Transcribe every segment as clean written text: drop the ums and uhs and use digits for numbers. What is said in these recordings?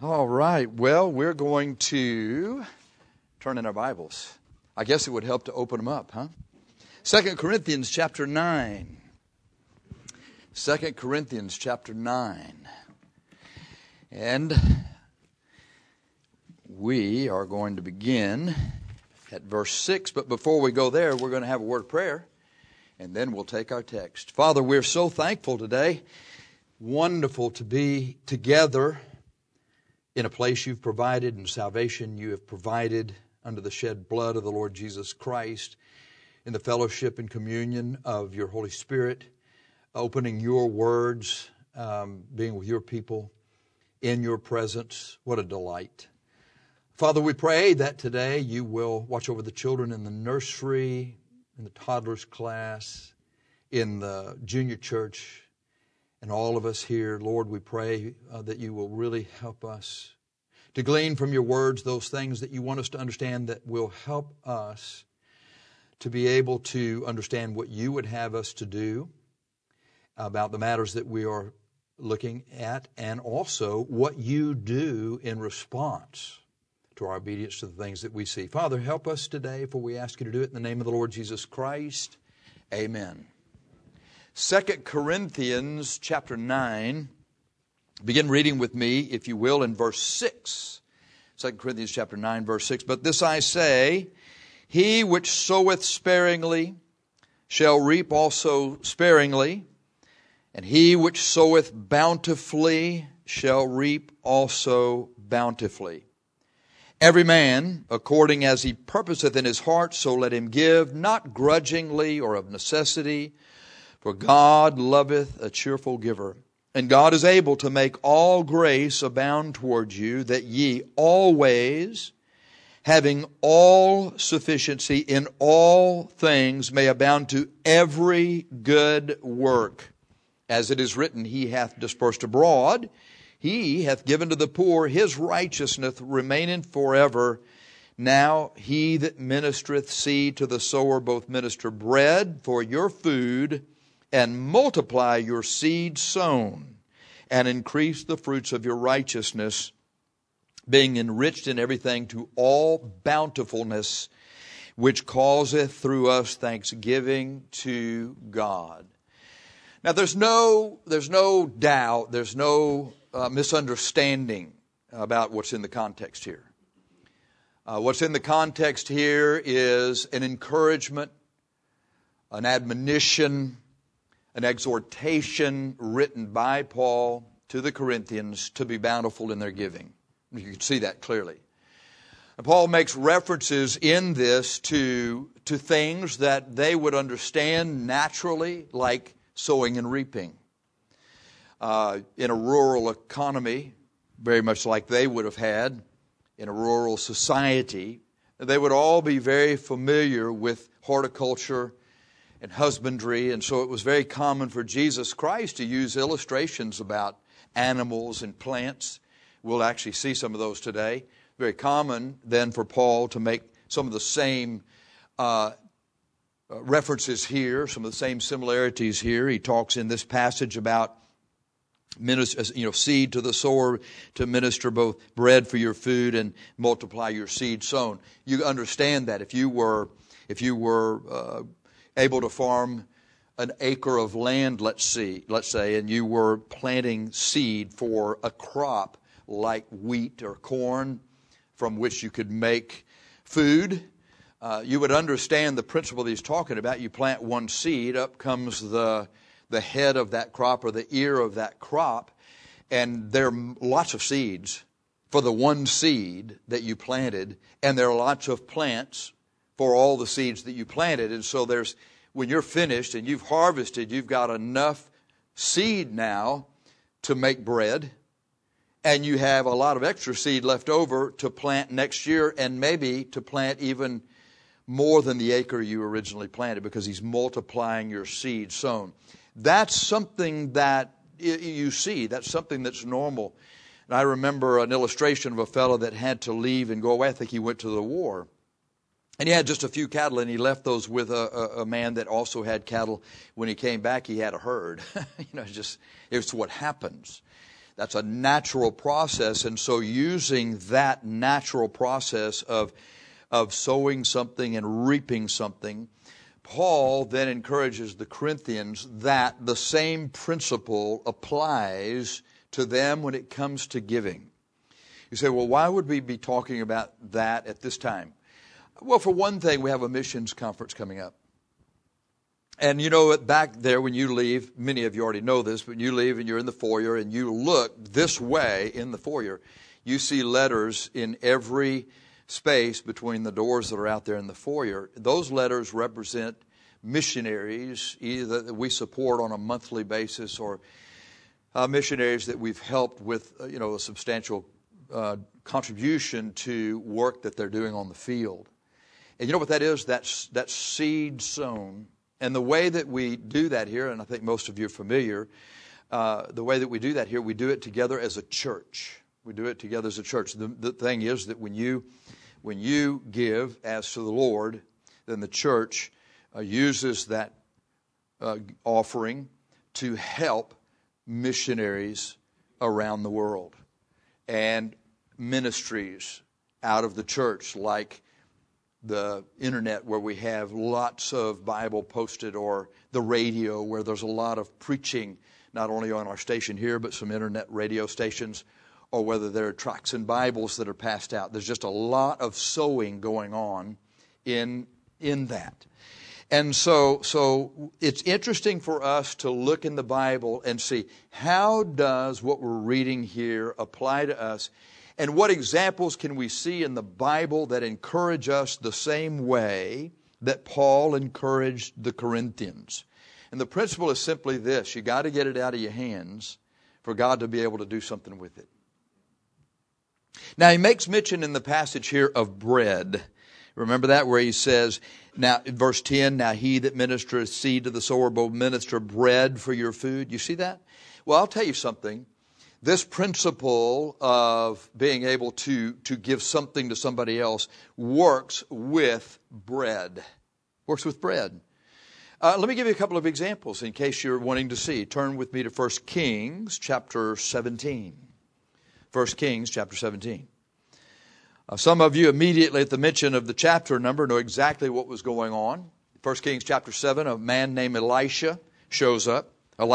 All right. Well, we're going to turn in our Bibles. I guess it would help to open them up, huh? 2 Corinthians chapter 9. 2 Corinthians chapter 9. And we are going to begin at verse 6. But before we go there, we're going to have a word of prayer. And then we'll take our text. Father, we're so thankful today. Wonderful to be together in a place you've provided and salvation you have provided under the shed blood of the Lord Jesus Christ, in the fellowship and communion of your Holy Spirit, opening your words, being with your people in your presence. What a delight. Father, we pray that today you will watch over the children in the nursery, in the toddlers class, in the junior church, and all of us here. Lord, we pray that you will really help us to glean from your words those things that you want us to understand that will help us to be able to understand what you would have us to do about the matters that we are looking at, and also what you do in response to our obedience to the things that we see. Father, help us today, for we ask you to do it in the name of the Lord Jesus Christ. Amen. 2 Corinthians chapter 9. Begin reading with me, if you will, in verse 6. 2 Corinthians chapter 9, verse 6. But this I say, he which soweth sparingly shall reap also sparingly, and he which soweth bountifully shall reap also bountifully. Every man, according as he purposeth in his heart, so let him give, not grudgingly or of necessity, for God loveth a cheerful giver. And God is able to make all grace abound towards you, that ye always, having all sufficiency in all things, may abound to every good work. As it is written, he hath dispersed abroad, he hath given to the poor, his righteousness remaineth forever. Now he that ministereth seed to the sower both minister bread for your food, and multiply your seed sown, and increase the fruits of your righteousness, being enriched in everything to all bountifulness, which causeth through us thanksgiving to God. Now there's no doubt, there's no misunderstanding about what's in the context here. What's in the context here is an encouragement, an admonition, an exhortation written by Paul to the Corinthians to be bountiful in their giving. You can see that clearly. And Paul makes references in this to things that they would understand naturally, like sowing and reaping. In a rural economy, very much like they would have had in a rural society, they would all be very familiar with horticulture and husbandry, and so it was very common for Jesus Christ to use illustrations about animals and plants. We'll actually see some of those today. Very common then for Paul to make some of the same references here, some of the same similarities here. He talks in this passage about seed to the sower to minister both bread for your food and multiply your seed sown. You understand that if you were able to farm an acre of land, let's say, and you were planting seed for a crop like wheat or corn from which you could make food, you would understand the principle that he's talking about. You plant one seed, up comes the head of that crop or the ear of that crop, and there are lots of seeds for the one seed that you planted, and there are lots of plants for all the seeds that you planted. And so when you're finished and you've harvested, you've got enough seed now to make bread, and you have a lot of extra seed left over to plant next year, and maybe to plant even more than the acre you originally planted, because he's multiplying your seed sown. That's something that you see. That's something that's normal. And I remember an illustration of a fellow that had to leave and go away. I think he went to the war. And he had just a few cattle, and he left those with a man that also had cattle. When he came back, he had a herd. It's what happens. That's a natural process. And so using that natural process of sowing something and reaping something, Paul then encourages the Corinthians that the same principle applies to them when it comes to giving. You say, well, why would we be talking about that at this time? Well, for one thing, we have a missions conference coming up. And you know, back there when you leave, many of you already know this, but you leave and you're in the foyer and you look this way in the foyer, you see letters in every space between the doors that are out there in the foyer. Those letters represent missionaries, either that we support on a monthly basis or missionaries that we've helped with, a substantial contribution to work that they're doing on the field. And you know what that is? That's seed sown. And the way that we do that here, and I think most of you are familiar, the way that we do that here, we do it together as a church. We do it together as a church. The thing is that when you give as to the Lord, then the church uses that offering to help missionaries around the world and ministries out of the church, like the internet where we have lots of Bible posted, or the radio where there's a lot of preaching, not only on our station here, but some internet radio stations, or whether there are tracts and Bibles that are passed out. There's just a lot of sowing going on in that. And so it's interesting for us to look in the Bible and see, how does what we're reading here apply to us? And what examples can we see in the Bible that encourage us the same way that Paul encouraged the Corinthians? And the principle is simply this: you got to get it out of your hands for God to be able to do something with it. Now, he makes mention in the passage here of bread. Remember that, where he says, now in verse 10, now he that ministereth seed to the sower will minister bread for your food. You see that? Well, I'll tell you something. This principle of being able to give something to somebody else works with bread. Works with bread. Let me give you a couple of examples in case you're wanting to see. Turn with me to 1 Kings chapter 17. 1 Kings chapter 17. Some of you immediately at the mention of the chapter number know exactly what was going on. 1 Kings chapter 7, a man named Elijah shows up.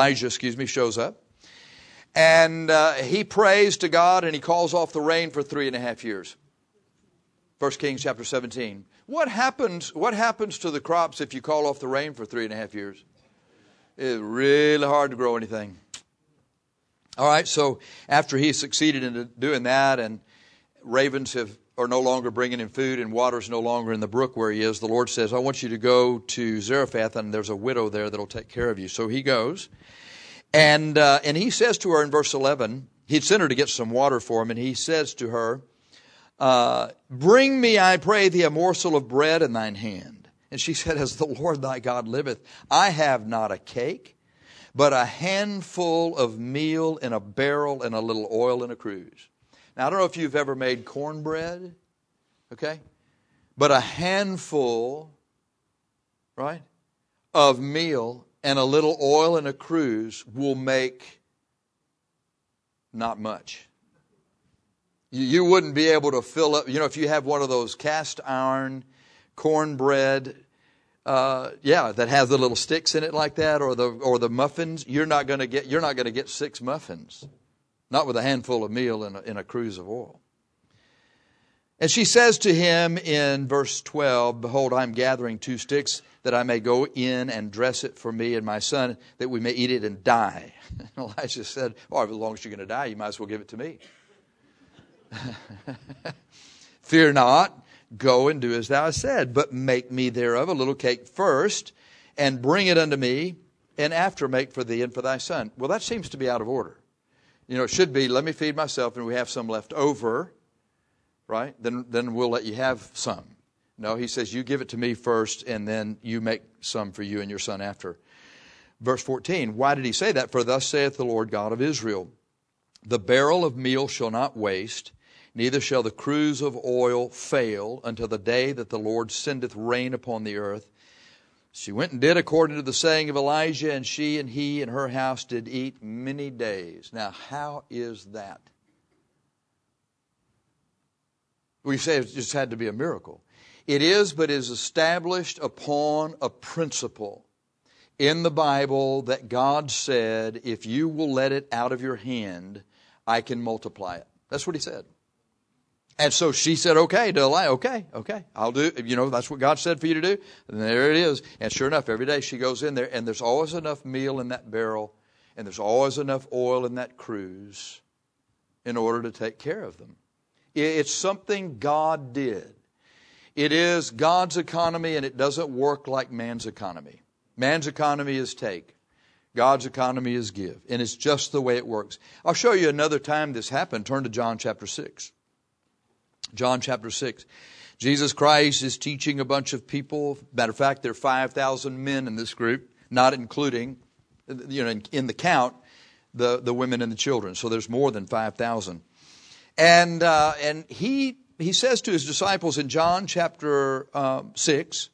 And he prays to God, and he calls off the rain for 3.5 years. 1 Kings chapter 17. What happens to the crops if you call off the rain for 3.5 years? It's really hard to grow anything. All right, so after he succeeded in doing that, and ravens are no longer bringing him food, and water's no longer in the brook where he is, the Lord says, I want you to go to Zarephath, and there's a widow there that'll take care of you. So he goes. And he says to her in verse 11, he'd sent her to get some water for him, and he says to her, bring me, I pray thee, a morsel of bread in thine hand. And she said, as the Lord thy God liveth, I have not a cake, but a handful of meal in a barrel and a little oil in a cruse. Now, I don't know if you've ever made cornbread, okay? But a handful, right, of meal and a little oil in a cruse will make not much. You wouldn't be able to fill up, if you have one of those cast iron cornbread, that has the little sticks in it like that, or the muffins, you're not going to get 6 muffins, not with a handful of meal in a cruse of oil. And she says to him in verse 12, behold, I am gathering 2 sticks that I may go in and dress it for me and my son, that we may eat it and die. And Elijah said, as long as you're going to die, you might as well give it to me. Fear not, go and do as thou hast said, but make me thereof a little cake first, and bring it unto me, and after make for thee and for thy son. Well, that seems to be out of order. It should be, let me feed myself, and we have some left over, right? Then we'll let you have some. No, he says, you give it to me first, and then you make some for you and your son after. Verse 14, why did he say that? For thus saith the Lord God of Israel, the barrel of meal shall not waste, neither shall the cruse of oil fail until the day that the Lord sendeth rain upon the earth. She went and did according to the saying of Elijah, and she and he and her house did eat many days. Now, how is that? We say it just had to be a miracle. It is, but is established upon a principle in the Bible that God said, if you will let it out of your hand, I can multiply it. That's what he said. And so she said, okay, Delilah, okay, I'll do it. You know, that's what God said for you to do. And there it is. And sure enough, every day she goes in there, and there's always enough meal in that barrel, and there's always enough oil in that cruse in order to take care of them. It's something God did. It is God's economy, and it doesn't work like man's economy. Man's economy is take. God's economy is give. And it's just the way it works. I'll show you another time this happened. Turn to John chapter 6. John chapter 6. Jesus Christ is teaching a bunch of people. Matter of fact, there are 5,000 men in this group, not including, in the count, the women and the children. So there's more than 5,000. And he says to his disciples in John chapter 6,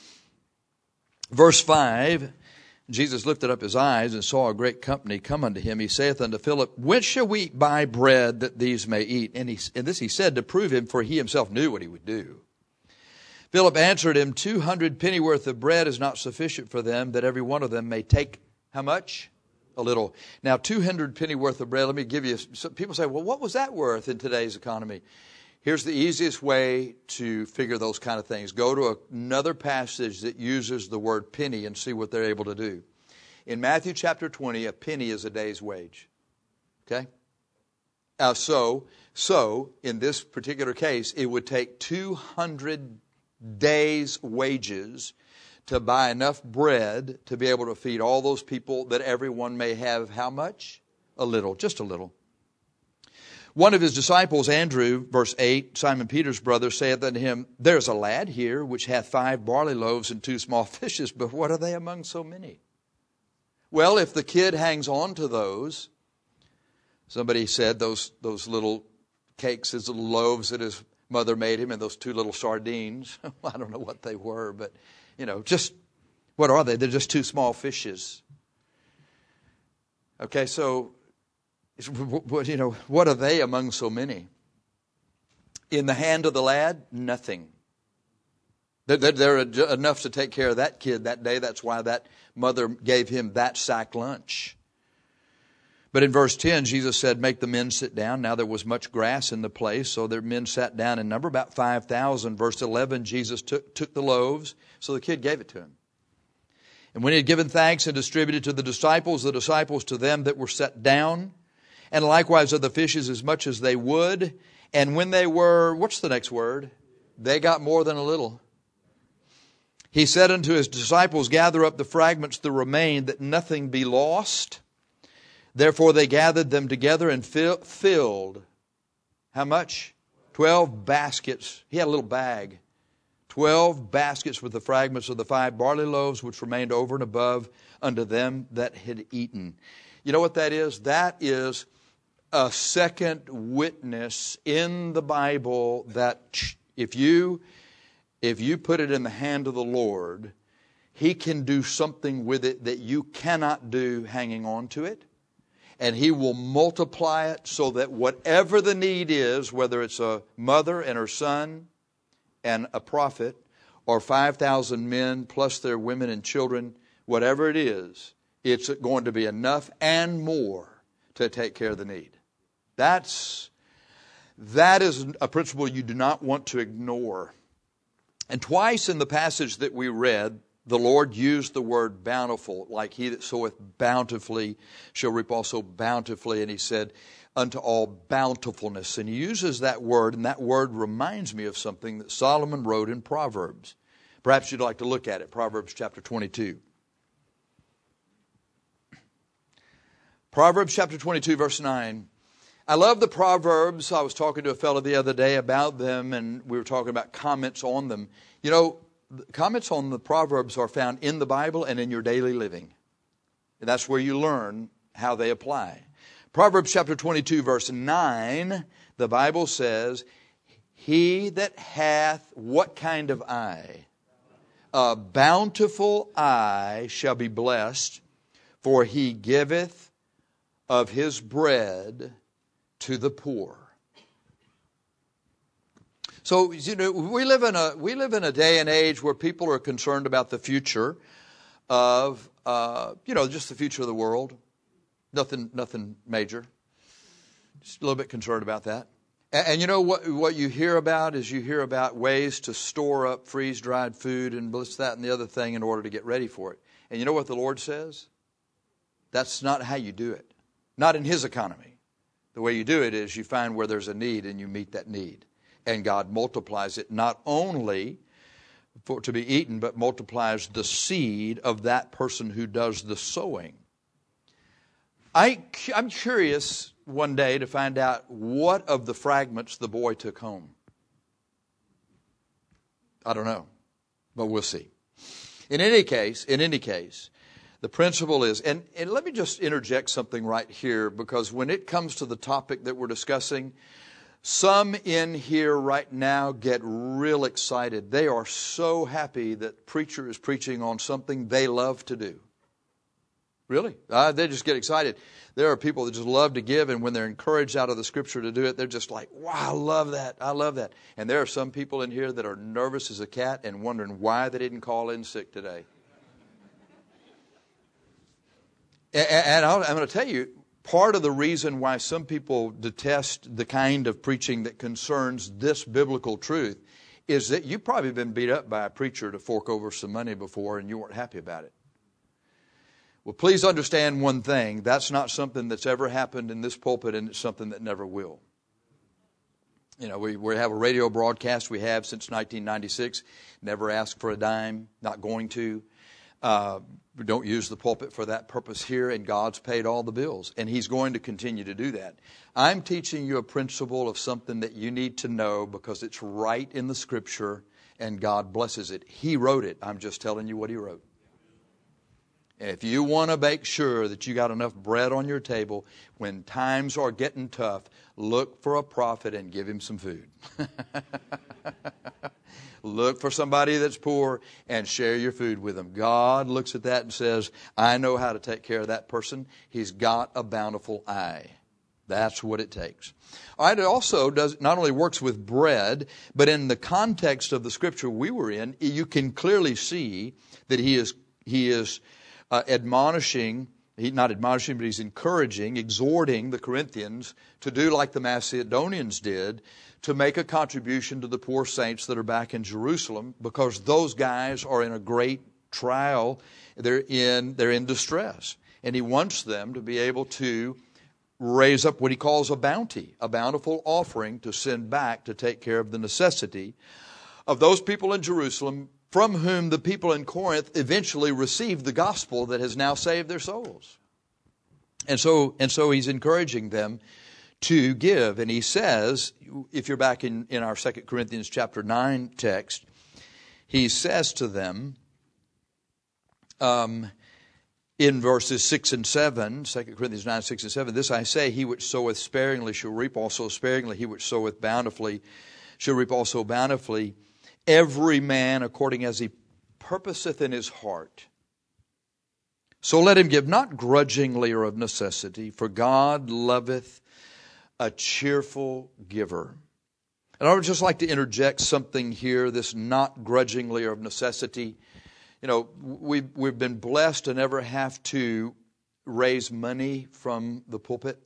verse 5, Jesus lifted up his eyes and saw a great company come unto him. He saith unto Philip, whence shall we buy bread that these may eat? And this he said to prove him, for he himself knew what he would do. Philip answered him, 200 pennyworth of bread is not sufficient for them, that every one of them may take, how much? A little. Now, 200 pennyworth of bread, let me give you, people say, well, what was that worth in today's economy? Here's the easiest way to figure those kind of things. Go to another passage that uses the word penny and see what they're able to do. In Matthew chapter 20, a penny is a day's wage. Okay? So in this particular case, it would take 200 days' wages to buy enough bread to be able to feed all those people, that everyone may have how much? A little, just a little. One of his disciples, Andrew, verse 8, Simon Peter's brother, saith unto him, there's a lad here which hath 5 barley loaves and 2 small fishes, but what are they among so many? Well, if the kid hangs on to those, somebody said those little cakes, his little loaves that his mother made him, and those 2 little sardines, I don't know what they were, but, just, what are they? They're just 2 small fishes. Okay, so, what are they among so many? In the hand of the lad, nothing. They're enough to take care of that kid that day. That's why that mother gave him that sack lunch. But in verse 10, Jesus said, make the men sit down. Now there was much grass in the place, so their men sat down in number, about 5,000. Verse 11, Jesus took the loaves, so the kid gave it to him. And when he had given thanks and distributed to the disciples to them that were set down, and likewise of the fishes as much as they would. And when they were, what's the next word? They got more than a little. He said unto his disciples, gather up the fragments that remain, that nothing be lost. Therefore they gathered them together and filled, how much? 12 baskets. He had a little bag. 12 baskets with the fragments of the 5 barley loaves, which remained over and above unto them that had eaten. You know what that is? That is a second witness in the Bible that if you put it in the hand of the Lord, He can do something with it that you cannot do hanging on to it. And He will multiply it so that whatever the need is, whether it's a mother and her son and a prophet, or 5,000 men plus their women and children, whatever it is, it's going to be enough and more to take care of the need. That is a principle you do not want to ignore. And twice in the passage that we read, the Lord used the word bountiful, like he that soweth bountifully shall reap also bountifully. And He said, unto all bountifulness. And He uses that word, and that word reminds me of something that Solomon wrote in Proverbs. Perhaps you'd like to look at it, Proverbs chapter 22. Proverbs chapter 22, verse 9. I love the Proverbs. I was talking to a fellow the other day about them, and we were talking about comments on them. Comments on the Proverbs are found in the Bible and in your daily living. And that's where you learn how they apply. Proverbs chapter 22, verse 9, the Bible says, he that hath what kind of eye? A bountiful eye shall be blessed, for he giveth of his bread to the poor. So, we live in a day and age where people are concerned about the future of, just the future of the world. Nothing major. Just a little bit concerned about that. And you know what you hear about is you hear about ways to store up freeze-dried food and this, that, and the other thing in order to get ready for it. And you know what the Lord says? That's not how you do it. Not in His economy. The way you do it is you find where there's a need and you meet that need. And God multiplies it not only to be eaten, but multiplies the seed of that person who does the sowing. I'm curious one day to find out what of the fragments the boy took home. I don't know, but we'll see. In any case, the principle is, and let me just interject something right here, because when it comes to the topic that we're discussing, some in here right now get real excited. They are so happy that preacher is preaching on something they love to do. Really? They just get excited. There are people that just love to give, and when they're encouraged out of the Scripture to do it, they're just like, wow, I love that. I love that. And there are some people in here that are nervous as a cat and wondering why they didn't call in sick today. And I'm going to tell you, part of the reason why some people detest the kind of preaching that concerns this biblical truth is that you've probably been beat up by a preacher to fork over some money before and you weren't happy about it. Well, please understand one thing. That's not something that's ever happened in this pulpit, and it's something that never will. We have a radio broadcast we have since 1996. Never asked for a dime. Not going to. We don't use the pulpit for that purpose here, and God's paid all the bills, and He's going to continue to do that. I'm teaching you a principle of something that you need to know because it's right in the Scripture, and God blesses it. He wrote it. I'm just telling you what He wrote. And if you want to make sure that you got enough bread on your table when times are getting tough, look for a prophet and give him some food. Look for somebody that's poor and share your food with them. God looks at that and says, I know how to take care of that person. He's got a bountiful eye. That's what it takes. All right, it also not only works with bread, but in the context of the Scripture we were in, you can clearly see that he is admonishing, not admonishing, but he's encouraging, exhorting the Corinthians to do like the Macedonians did, to make a contribution to the poor saints that are back in Jerusalem, because those guys are in a great trial. They're in distress. And he wants them to be able to raise up what he calls a bounty, a bountiful offering to send back to take care of the necessity of those people in Jerusalem, from whom the people in Corinth eventually received the gospel that has now saved their souls. And so he's encouraging them to give. And he says, if you're back in our 2 Corinthians chapter 9 text, he says to them in verses 6 and 7, 2 Corinthians 9, 6 and 7, this I say, he which soweth sparingly shall reap also sparingly. He which soweth bountifully shall reap also bountifully. Every man according as he purposeth in his heart. So let him give, not grudgingly or of necessity, for God loveth a cheerful giver. And I would just like to interject something here, this not grudgingly or of necessity. We've been blessed to never have to raise money from the pulpit.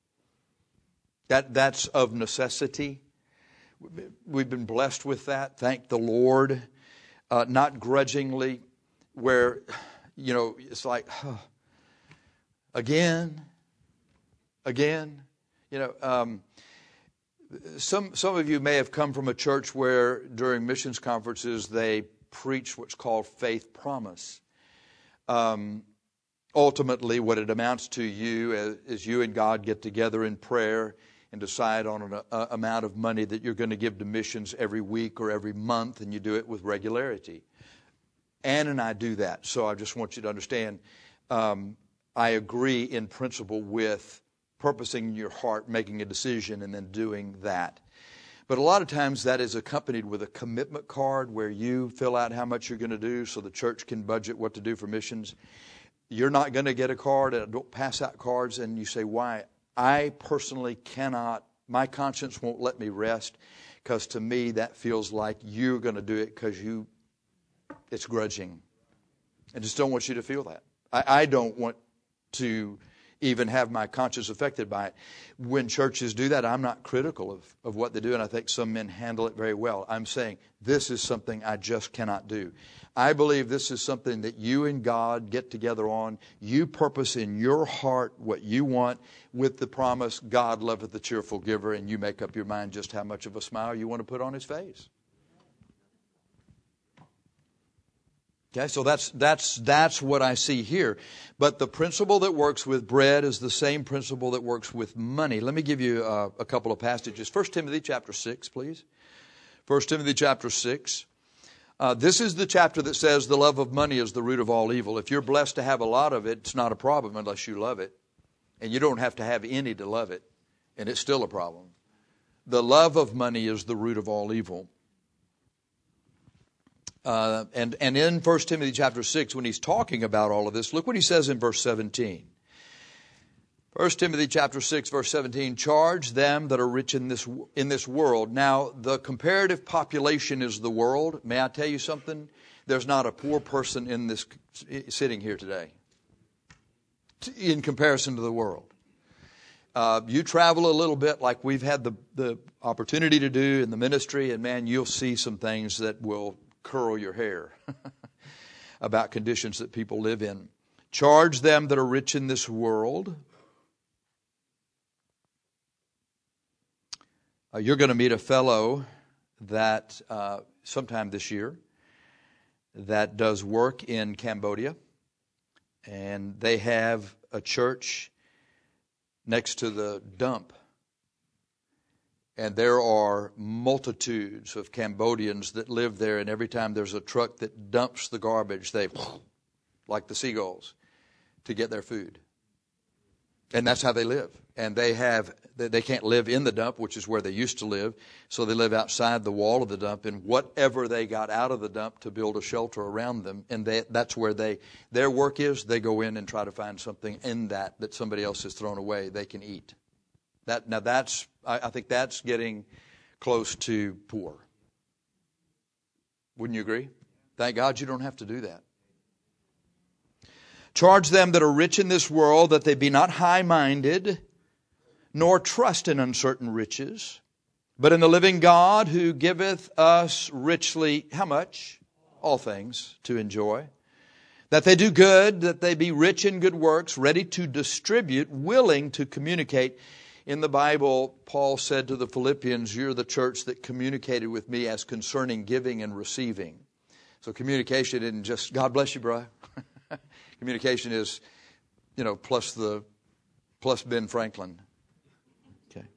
That's of necessity. We've been blessed with that. Thank the Lord. Not grudgingly, where, it's like, again. Some of you may have come from a church where during missions conferences they preach what's called faith promise. Ultimately, what it amounts to is you and God get together in prayer and decide on an amount of money that you're going to give to missions every week or every month, and you do it with regularity. Ann and I do that, so I just want you to understand, I agree in principle with purposing in your heart, making a decision, and then doing that. But a lot of times that is accompanied with a commitment card where you fill out how much you're going to do so the church can budget what to do for missions. You're not going to get a card, and don't pass out cards, and you say, why? I personally cannot, my conscience won't let me rest, because to me that feels like you're going to do it because it's grudging. I just don't want you to feel that. I don't want to even have my conscience affected by it. When churches do that, I'm not critical of what they do, and I think some men handle it very well. I'm saying this is something I just cannot do. I believe this is something that you and God get together on. You purpose in your heart what you want with the promise, God loveth the cheerful giver, and you make up your mind just how much of a smile you want to put on his face. Okay, so that's what I see here. But the principle that works with bread is the same principle that works with money. Let me give you a couple of passages. 1 Timothy chapter 6, please. 1 Timothy chapter 6. This is the chapter that says the love of money is the root of all evil. If you're blessed to have a lot of it, it's not a problem unless you love it. And you don't have to have any to love it, and it's still a problem. The love of money is the root of all evil. And in 1 Timothy chapter 6, when he's talking about all of this, look what he says in verse 17. 1 Timothy chapter 6, verse 17, charge them that are rich in this world. Now, the comparative population is the world. May I tell you something? There's not a poor person in this sitting here today in comparison to the world. You travel a little bit like we've had the opportunity to do in the ministry, and man, you'll see some things that will curl your hair about conditions that people live in. Charge them that are rich in this world. You're going to meet a fellow that sometime this year that does work in Cambodia, and they have a church next to the dump. And there are multitudes of Cambodians that live there, and every time there's a truck that dumps the garbage, they, like the seagulls, to get their food. And that's how they live. And they can't live in the dump, which is where they used to live, so they live outside the wall of the dump, and whatever they got out of the dump to build a shelter around them, and that's where their work is. They go in and try to find something in that somebody else has thrown away they can eat. I think that's getting close to poor. Wouldn't you agree? Thank God you don't have to do that. Charge them that are rich in this world that they be not high-minded, nor trust in uncertain riches, but in the living God who giveth us richly, how much? All things to enjoy. That they do good, that they be rich in good works, ready to distribute, willing to communicate. In the Bible, Paul said to the Philippians, you're the church that communicated with me as concerning giving and receiving. So communication isn't just, God bless you, bro. Communication is, plus Ben Franklin. Okay.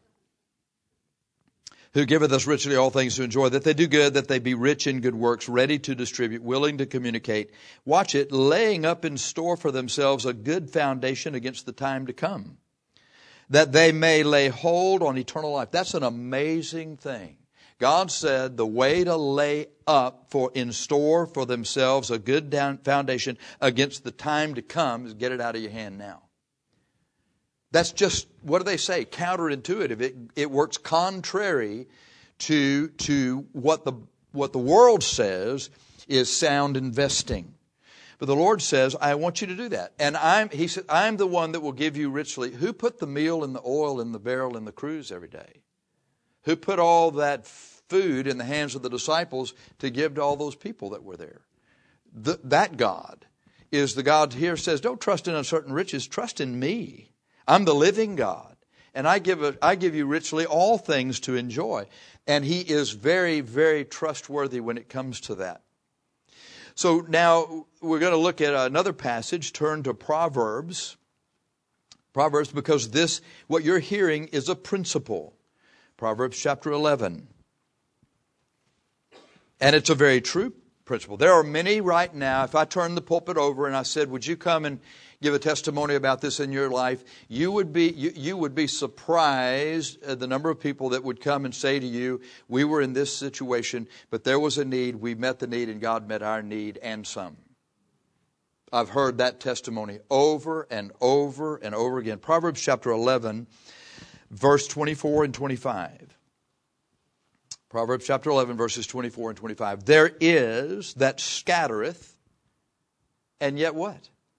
Who giveth us richly all things to enjoy, that they do good, that they be rich in good works, ready to distribute, willing to communicate. Watch it, laying up in store for themselves a good foundation against the time to come, that they may lay hold on eternal life. That's an amazing thing. God said the way to lay up in store for themselves a good foundation against the time to come is get it out of your hand now. That's just, what do they say? Counterintuitive. It works contrary to what the world says is sound investing. But the Lord says, I want you to do that. And He said, I'm the one that will give you richly. Who put the meal and the oil in the barrel in the cruse every day? Who put all that food in the hands of the disciples to give to all those people that were there? That God is the God here says, don't trust in uncertain riches, trust in me. I'm the living God. And I give you richly all things to enjoy. And He is very, very trustworthy when it comes to that. So now we're going to look at another passage. Turn to Proverbs. Proverbs, because what you're hearing is a principle. Proverbs chapter 11. And it's a very true principle. There are many right now, if I turned the pulpit over and I said, would you come and give a testimony about this in your life, you would be surprised at the number of people that would come and say to you, we were in this situation, but there was a need, we met the need, and God met our need and some. I've heard that testimony over and over and over again. Proverbs chapter 11, verse 24 and 25. Proverbs chapter 11, verses 24 and 25. There is that scattereth, and yet what?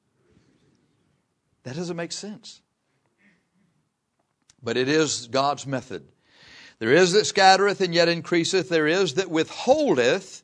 That doesn't make sense. But it is God's method. There is that scattereth, and yet increaseth. There is that withholdeth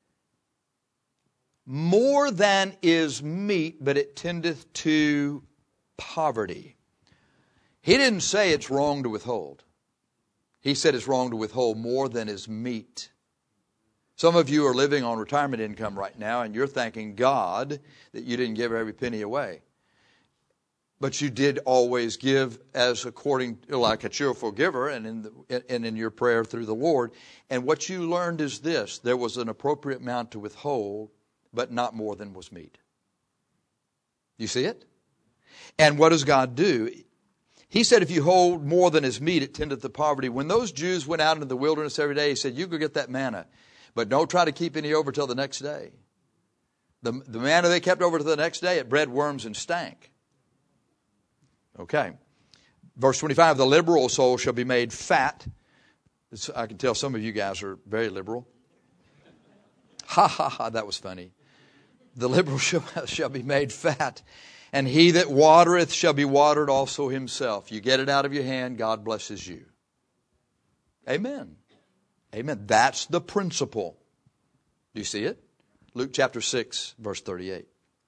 more than is meet, but it tendeth to poverty. He didn't say it's wrong to withhold. He said it's wrong to withhold more than is meet. Some of you are living on retirement income right now, and you're thanking God that you didn't give every penny away. But you did always give as according, like a cheerful giver, and in your prayer through the Lord. And what you learned is this: there was an appropriate amount to withhold, but not more than was meet. You see it? And what does God do? He said, if you hold more than is meet, it tendeth to poverty. When those Jews went out into the wilderness every day, he said, you go get that manna, but don't try to keep any over till the next day. The manna they kept over to the next day, it bred worms and stank. Okay. Verse 25, the liberal soul shall be made fat. I can tell some of you guys are very liberal. Ha ha ha, that was funny. The liberal shall be made fat. And he that watereth shall be watered also himself. You get it out of your hand, God blesses you. Amen. Amen. That's the principle. Do you see it? Luke chapter 6, verse 38.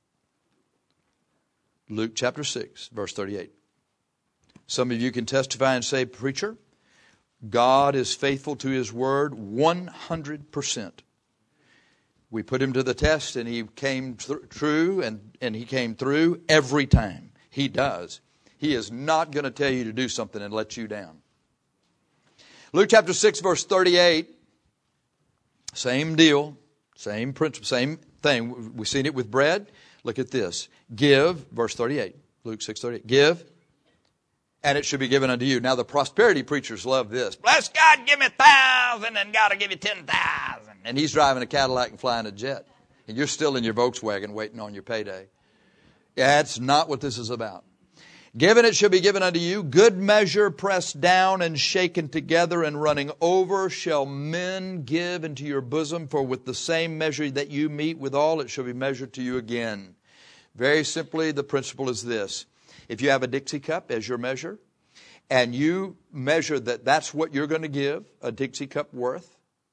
Luke chapter 6, verse 38. Some of you can testify and say, preacher, God is faithful to His word 100%. We put Him to the test and He came true and He came through every time. He does. He is not going to tell you to do something and let you down. Luke chapter 6, verse 38. Same deal, same principle, same thing. We've seen it with bread. Look at this. Give, verse 38. Luke 6:38. Give, and it should be given unto you. Now the prosperity preachers love this. Bless God, give me 1,000, and God will give you 10,000. And he's driving a Cadillac and flying a jet. And you're still in your Volkswagen waiting on your payday. Yeah, that's not what this is about. Given it shall be given unto you. Good measure, pressed down and shaken together and running over, shall men give into your bosom. For with the same measure that you meet withal, it shall be measured to you again. Very simply, the principle is this. If you have a Dixie cup as your measure, and you measure that that's what you're going to give, a Dixie cup worth,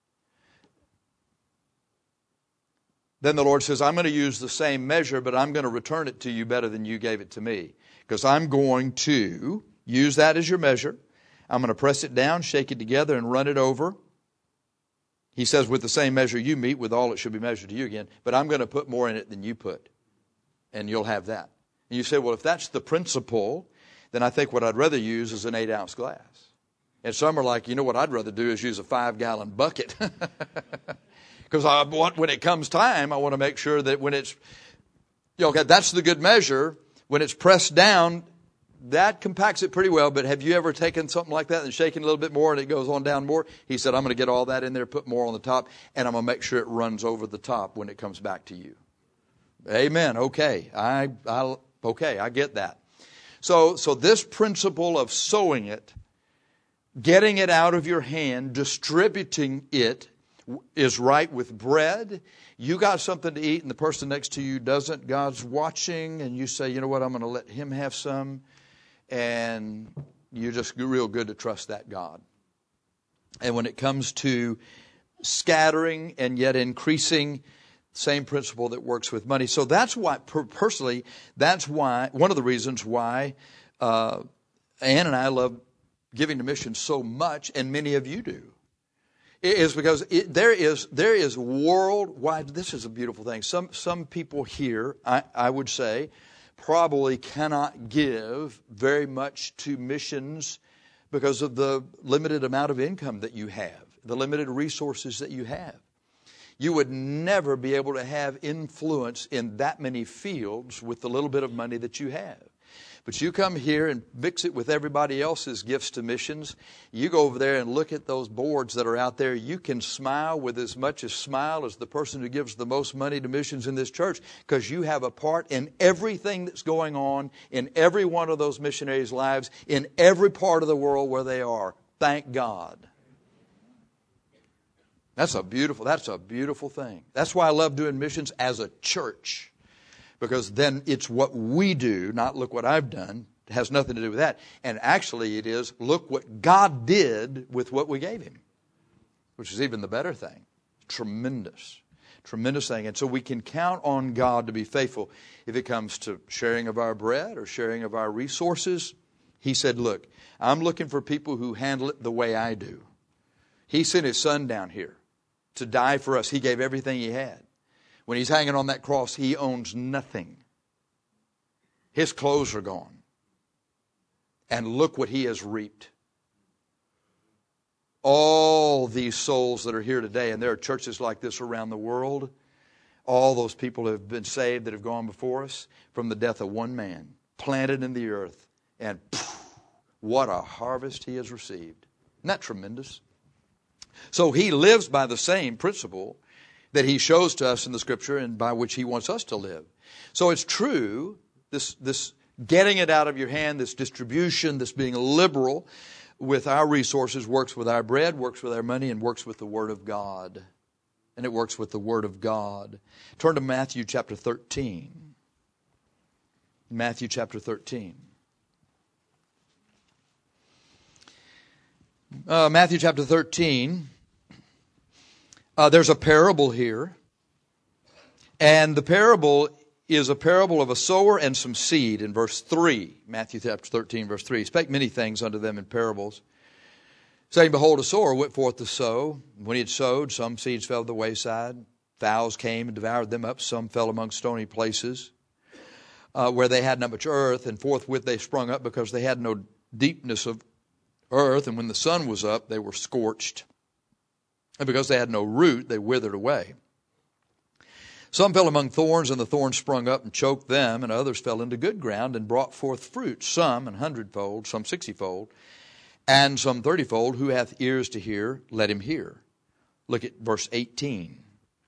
then the Lord says, I'm going to use the same measure, but I'm going to return it to you better than you gave it to me. Because I'm going to use that as your measure. I'm going to press it down, shake it together, and run it over. He says, with the same measure you meet, with all it should be measured to you again. But I'm going to put more in it than you put. And you'll have that. And you say, well, if that's the principle, then I think what I'd rather use is an 8-ounce glass. And some are like, you know what I'd rather do is use a 5-gallon bucket. Because when it comes time, I want to make sure that when it's, okay, that's the good measure. When it's pressed down, that compacts it pretty well. But have you ever taken something like that and shaken a little bit more and it goes on down more? He said, I'm going to get all that in there, put more on the top, and I'm going to make sure it runs over the top when it comes back to you. Amen. Okay. I get that. So this principle of sowing it, getting it out of your hand, distributing it, is right with bread. You got something to eat and the person next to you doesn't. God's watching and you say, you know what, I'm going to let him have some. And you're just real good to trust that God. And when it comes to scattering and yet increasing, same principle that works with money. So that's why, personally, that's why, one of the reasons why Ann and I love giving to missions so much, and many of you do. Is because there is worldwide, this is a beautiful thing. Some people here, I would say, probably cannot give very much to missions because of the limited amount of income that you have, the limited resources that you have. you would never be able to have influence in that many fields with the little bit of money that you have. But you come here and mix it with everybody else's gifts to missions. You go over there and look at those boards that are out there. You can smile with as much as smile as the person who gives the most money to missions in this church, because you have a part in everything that's going on in every one of those missionaries' lives in every part of the world where they are. Thank God. That's a beautiful thing. That's why I love doing missions as a church. Because then it's what we do, not look what I've done. It has nothing to do with that. And actually it is, look what God did with what we gave Him. Which is even the better thing. Tremendous. Tremendous thing. And so we can count on God to be faithful if it comes to sharing of our bread or sharing of our resources. He said, look, I'm looking for people who handle it the way I do. He sent His Son down here to die for us. He gave everything He had. When He's hanging on that cross, He owns nothing. His clothes are gone. And look what He has reaped. All these souls that are here today, and there are churches like this around the world, all those people have been saved that have gone before us from the death of one man, planted in the earth, and what a harvest he has received. Isn't that tremendous? So He lives by the same principle that He shows to us in the Scripture and by which He wants us to live. So it's true, this getting it out of your hand, this distribution, this being liberal with our resources works with our bread, works with our money, and works with the Word of God. And it works with the Word of God. Turn to Matthew chapter 13. Matthew chapter 13. Matthew chapter 13. There's a parable here. And the parable is a parable of a sower and some seed in verse 3. Matthew chapter 13, verse 3. He spake many things unto them in parables, saying, behold, a sower went forth to sow. When he had sowed, some seeds fell at the wayside. Fowls came and devoured them up. Some fell among stony places, where they had not much earth. And forthwith they sprung up, because they had no deepness of earth. And when the sun was up, they were scorched. And because they had no root, they withered away. Some fell among thorns, and the thorns sprung up and choked them. And others fell into good ground and brought forth fruit, some 100-fold, some 60-fold, and some 30-fold. Who hath ears to hear, let him hear. Look at verse 18.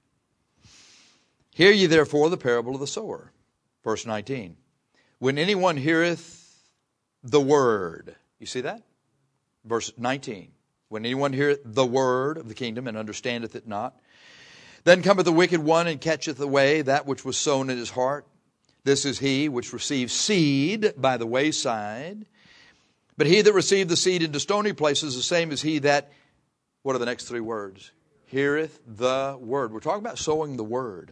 Hear ye therefore the parable of the sower. Verse 19. When anyone heareth the word. You see that? Verse 19. When anyone heareth the word of the kingdom and understandeth it not, then cometh the wicked one and catcheth away that which was sown in his heart. This is he which received seed by the wayside. But he that received the seed into stony places, the same as he that, what are the next three words? Heareth the word. We're talking about sowing the word.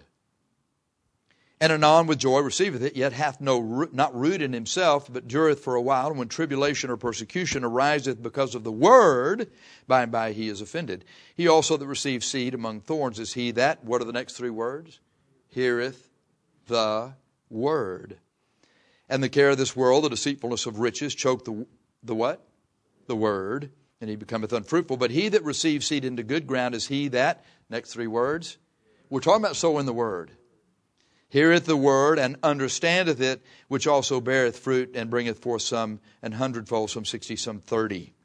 And anon with joy receiveth it, yet hath not root in himself, but dureth for a while. And when tribulation or persecution ariseth because of the word, by and by he is offended. He also that received seed among thorns is he that, what are the next three words? Heareth the word. And the care of this world, the deceitfulness of riches, choke the what? The word. And he becometh unfruitful. But he that receives seed into good ground is he that, next three words. We're talking about sowing the word. Heareth the word and understandeth it, which also beareth fruit and bringeth forth some 100-fold, some 60, some 30.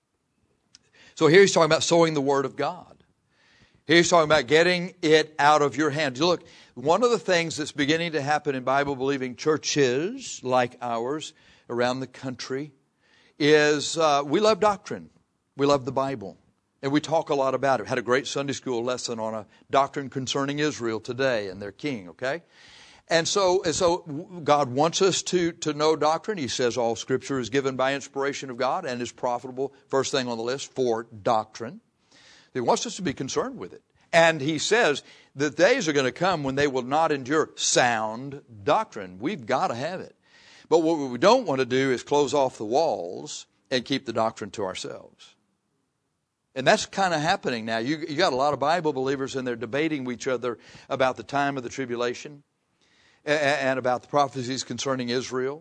So here he's talking about sowing the word of God. Here he's talking about getting it out of your hand. Look, one of the things that's beginning to happen in Bible-believing churches like ours around the country is we love doctrine. We love the Bible. And we talk a lot about it. Had a great Sunday school lesson on a doctrine concerning Israel today and their king, okay? And so God wants us to know doctrine. He says all Scripture is given by inspiration of God and is profitable, first thing on the list, for doctrine. He wants us to be concerned with it. And He says that days are going to come when they will not endure sound doctrine. We've got to have it. But what we don't want to do is close off the walls and keep the doctrine to ourselves. And that's kind of happening now. You got a lot of Bible believers and they're debating with each other about the time of the tribulation and about the prophecies concerning Israel.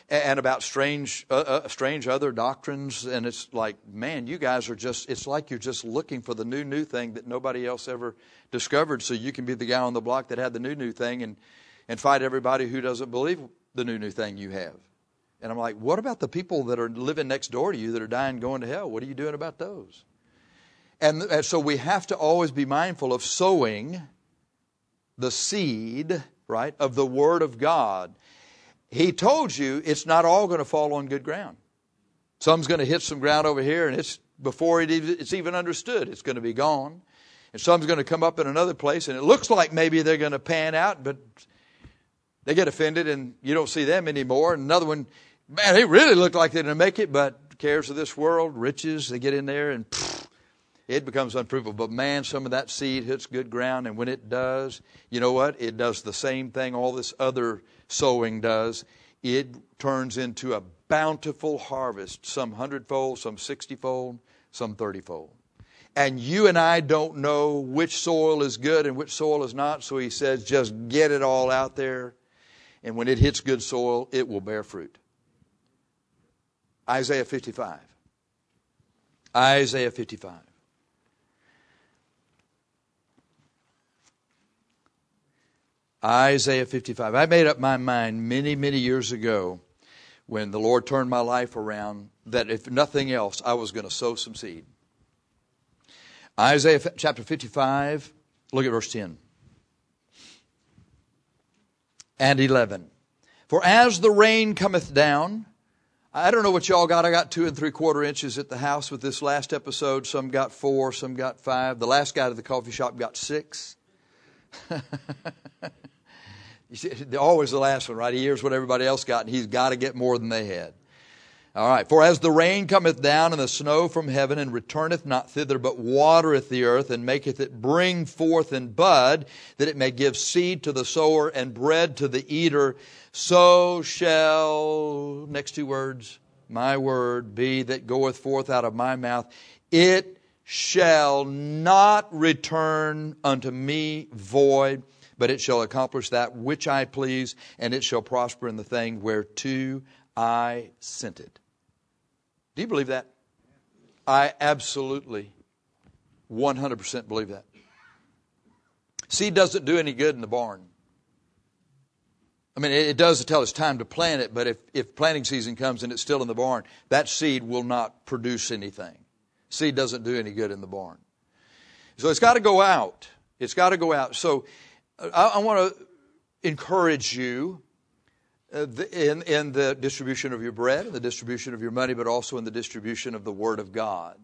and about strange other doctrines. And it's like, man, you guys are just, it's like you're just looking for the new thing that nobody else ever discovered, so you can be the guy on the block that had the new thing and fight everybody who doesn't believe the new thing you have. And I'm like, what about the people that are living next door to you that are dying going to hell? What are you doing about those? And so we have to always be mindful of sowing the seed, right, of the Word of God. He told you it's not all going to fall on good ground. Some's going to hit some ground over here, and it's before it's even understood, it's going to be gone. And some's going to come up in another place, and it looks like maybe they're going to pan out, but they get offended, and you don't see them anymore. And another one, man, they really look like they're going to make it, but cares of this world, riches, they get in there, and it becomes unfruitful. But man, some of that seed hits good ground, and when it does, you know what? It does the same thing all this other sowing does. It turns into a bountiful harvest, some 100-fold, some 60-fold, some 30-fold. And you and I don't know which soil is good and which soil is not, so he says just get it all out there, and when it hits good soil, it will bear fruit. Isaiah 55. Isaiah 55. Isaiah 55. I made up my mind many, many years ago when the Lord turned my life around that if nothing else, I was going to sow some seed. Isaiah chapter 55, look at verse 10 and 11. For as the rain cometh down, I don't know what y'all got. I got 2 3/4 inches at the house with this last episode. Some got 4, some got 5. The last guy to the coffee shop got 6. You see, always the last one, right? He hears what everybody else got, and he's got to get more than they had. All right. For as the rain cometh down and the snow from heaven, and returneth not thither, but watereth the earth, and maketh it bring forth and bud, that it may give seed to the sower and bread to the eater, so shall, next 2 words, my word be that goeth forth out of my mouth. It shall not return unto me void, but it shall accomplish that which I please, and it shall prosper in the thing whereto I sent it. Do you believe that? I absolutely 100% believe that. Seed doesn't do any good in the barn. I mean, it does until it's time to plant it, but if planting season comes and it's still in the barn, that seed will not produce anything. Seed doesn't do any good in the barn. So it's got to go out. It's got to go out. So I want to encourage you in the distribution of your bread, in the distribution of your money, but also in the distribution of the Word of God.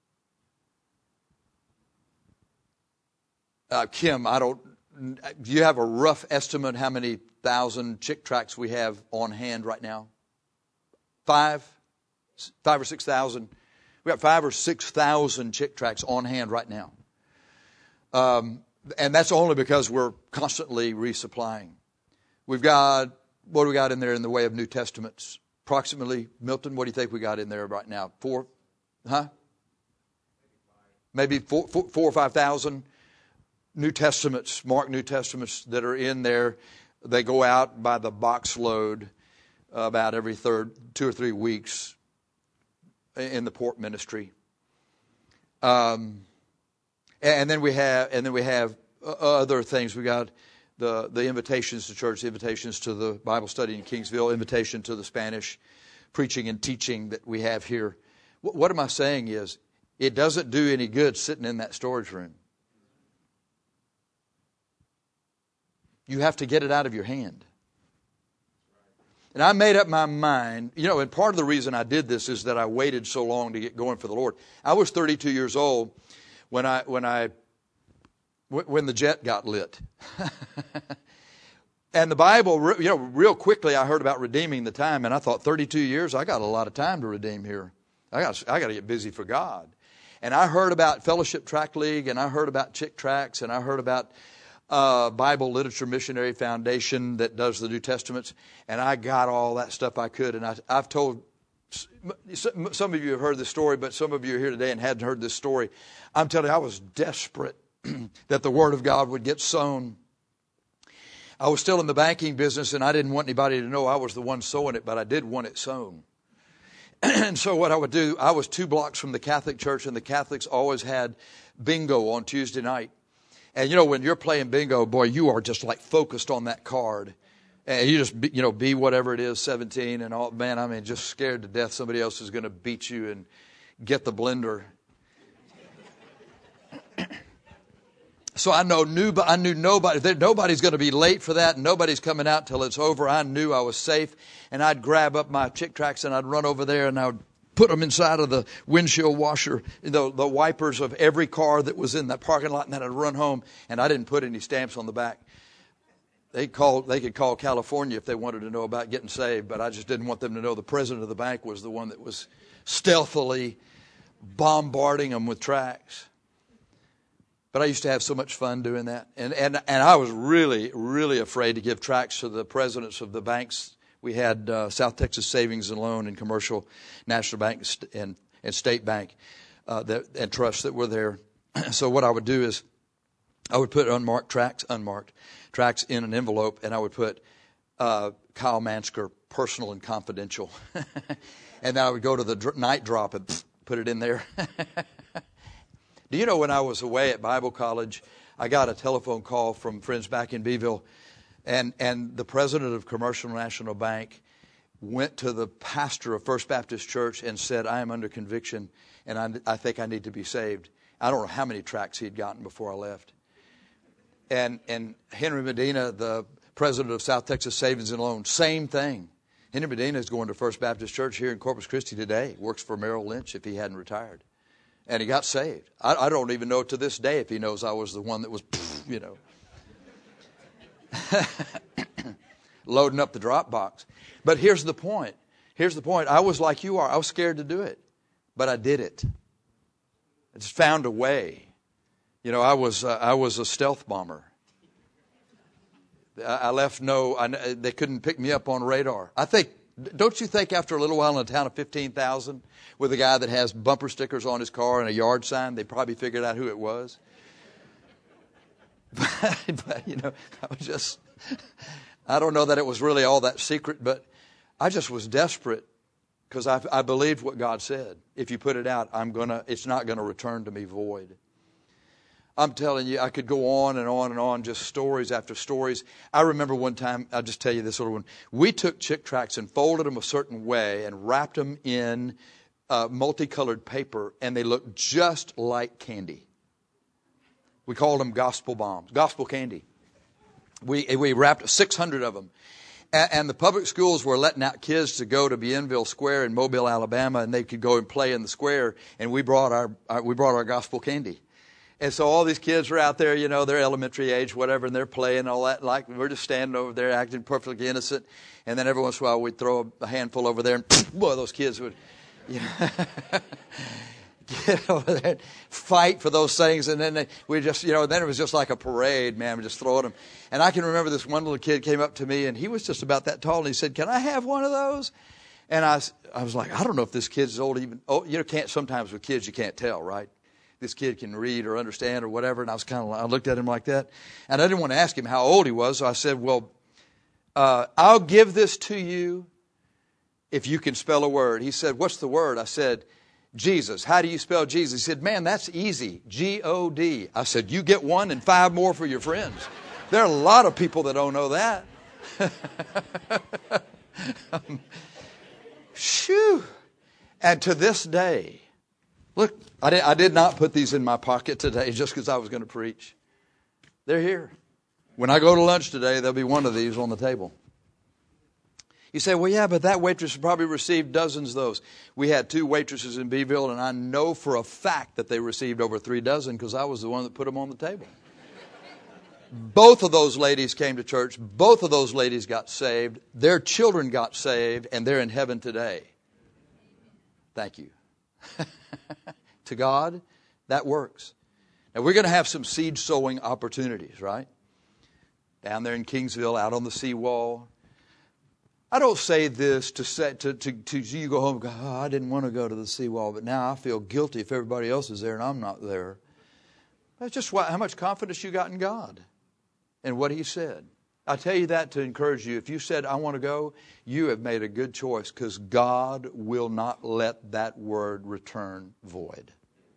Kim, do you have a rough estimate how many thousand chick tracts we have on hand right now? 5 or 6,000. We got 5 or 6,000 chick tracts on hand right now. And that's only because we're constantly resupplying. We've got, what do we got in there in the way of New Testaments? Approximately, Milton, what do you think we got in there right now? 4? Maybe 4 or 5,000 New Testaments, Mark New Testaments that are in there. They go out by the box load about every 2 or 3 weeks in the port ministry. And then we have other things. We got the invitations to church, the invitations to the Bible study in Kingsville, invitation to the Spanish preaching and teaching that we have here. What am I saying is, it doesn't do any good sitting in that storage room. You have to get it out of your hand. And I made up my mind, and part of the reason I did this is that I waited so long to get going for the Lord. I was 32 years old when the jet got lit. And the Bible, real quickly I heard about redeeming the time, and I thought 32 years, I got a lot of time to redeem here. I got to get busy for God. And I heard about Fellowship Tract League, and I heard about Chick Tracts, and I heard about Bible Literature Missionary Foundation that does the New Testaments, and I got all that stuff I could. And I've told, some of you have heard this story, but some of you are here today and hadn't heard this story. I'm telling you, I was desperate that the Word of God would get sown. I was still in the banking business, and I didn't want anybody to know I was the one sewing it, but I did want it sewn. And so what I would do, I was 2 blocks from the Catholic church, and the Catholics always had bingo on Tuesday night. And, when you're playing bingo, boy, you are just like focused on that card. And you just, be whatever it is, 17 and all. Man, I mean, just scared to death somebody else is going to beat you and get the blender. So I knew nobody. Nobody's going to be late for that, and nobody's coming out till it's over. I knew I was safe, and I'd grab up my Chick Tracts and I'd run over there and I would put them inside of the windshield washer, the wipers of every car that was in that parking lot, and then I'd run home. And I didn't put any stamps on the back. They could call California if they wanted to know about getting saved, but I just didn't want them to know the president of the bank was the one that was stealthily bombarding them with tracts. But I used to have so much fun doing that. And I was really, really afraid to give tracts to the presidents of the banks. We had South Texas Savings and Loan and Commercial National Bank and State Bank and trusts that were there. So what I would do is I would put unmarked tracts in an envelope, and I would put Kyle Mansker, personal and confidential. And then I would go to the night drop and put it in there. Do you know when I was away at Bible college, I got a telephone call from friends back in Beeville, and the president of Commercial National Bank went to the pastor of First Baptist Church and said, I am under conviction, and I think I need to be saved. I don't know how many tracts he'd gotten before I left. And Henry Medina, the president of South Texas Savings and Loan, same thing. Henry Medina is going to First Baptist Church here in Corpus Christi today. Works for Merrill Lynch if he hadn't retired. And he got saved. I don't even know to this day if he knows I was the one that was, loading up the drop box. But here's the point. I was like you are. I was scared to do it. But I did it. I just found a way. I was a stealth bomber. They couldn't pick me up on radar. Don't you think after a little while in a town of 15,000 with a guy that has bumper stickers on his car and a yard sign, they probably figured out who it was? But I don't know that it was really all that secret, but I just was desperate because I believed what God said. If you put it out, it's not going to return to me void. I'm telling you, I could go on and on and on, just stories after stories. I remember one time, I'll just tell you this little one. We took Chick Tracts and folded them a certain way and wrapped them in multicolored paper, and they looked just like candy. We called them gospel bombs, gospel candy. We wrapped 600 of them. And the public schools were letting out kids to go to Bienville Square in Mobile, Alabama, and they could go and play in the square, and we brought our gospel candy. And so all these kids were out there, they're elementary age, whatever, and they're playing all that. Like we're just standing over there acting perfectly innocent. And then every once in a while we'd throw a handful over there, and boy, those kids would get over there and fight for those things. And then we just, then it was just like a parade, man. We just throwing them. And I can remember this one little kid came up to me, and he was just about that tall, and he said, "Can I have one of those?" And I was like, I don't know if this kid's old even. Oh, sometimes with kids you can't tell, right? This kid can read or understand or whatever. And I looked at him like that. And I didn't want to ask him how old he was. So I said, well, I'll give this to you if you can spell a word. He said, what's the word? I said, Jesus. How do you spell Jesus? He said, man, that's easy. G-O-D. I said, you get one and 5 more for your friends. There are a lot of people that don't know that. Shoo. And to this day, look, I did not put these in my pocket today just because I was going to preach. They're here. When I go to lunch today, there'll be one of these on the table. You say, well, yeah, but that waitress probably received dozens of those. We had 2 waitresses in Beeville, and I know for a fact that they received over 3 dozen because I was the one that put them on the table. Both of those ladies came to church. Both of those ladies got saved. Their children got saved, and they're in heaven today. Thank you. To God, that works. Now, we're going to have some seed sowing opportunities, right? Down there in Kingsville, out on the seawall. I don't say this to you go home and go, oh, I didn't want to go to the seawall, but now I feel guilty if everybody else is there and I'm not there. That's just how much confidence you got in God and what He said. I tell you that to encourage you. If you said, I want to go, you have made a good choice, because God will not let that word return void.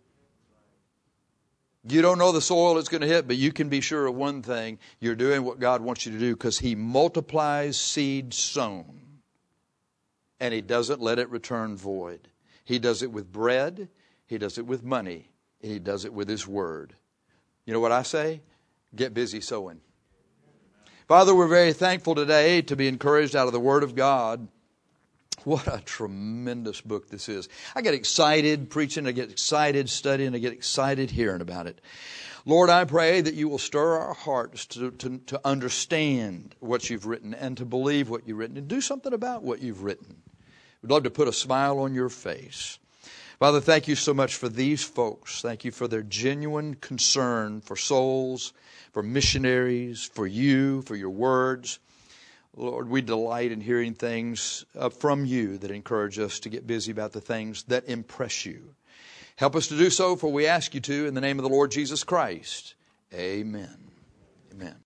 You don't know the soil it's going to hit, but you can be sure of one thing. You're doing what God wants you to do, because He multiplies seed sown. And He doesn't let it return void. He does it with bread. He does it with money. And He does it with His word. You know what I say? Get busy sowing. Father, we're very thankful today to be encouraged out of the Word of God. What a tremendous book this is. I get excited preaching, I get excited studying, I get excited hearing about it. Lord, I pray that you will stir our hearts to understand what you've written and to believe what you've written and do something about what you've written. We'd love to put a smile on your face. Father, thank you so much for these folks. Thank you for their genuine concern for souls, for missionaries, for you, for your words. Lord, we delight in hearing things from you that encourage us to get busy about the things that impress you. Help us to do so, for we ask you to, in the name of the Lord Jesus Christ. Amen. Amen.